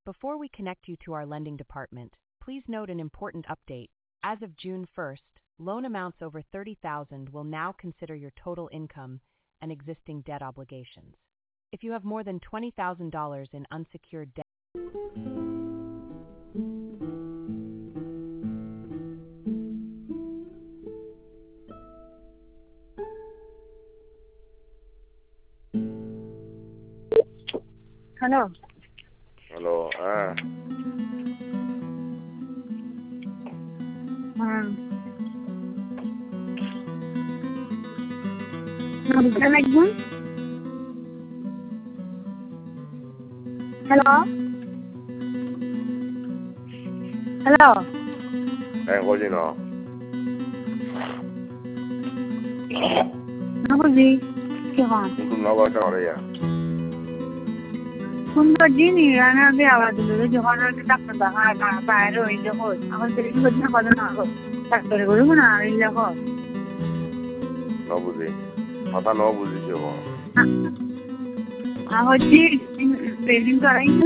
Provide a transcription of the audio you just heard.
Before we connect you to our lending department, please note an important update. As of June 1st, loan amounts over $30,000 will now consider your total income and existing debt obligations. If you have more than $20,000 in unsecured debt, Hello. Hello, Number লাগবে? Hello. Hello. কজি ন Nabuzi. Kevan. কিন্তু নবাটা হরিয়া সুন্দর জিনি রানা দিয়ে আওয়াজ দিল যখন doctor দেখা বাইরে ওই যখন এখন দেরি হচ্ছে না কত না ডাক্তারে করবো না এই যখন নবুঝি কথা ন বুঝিছি হচ্ছে ট্রেনিং করাই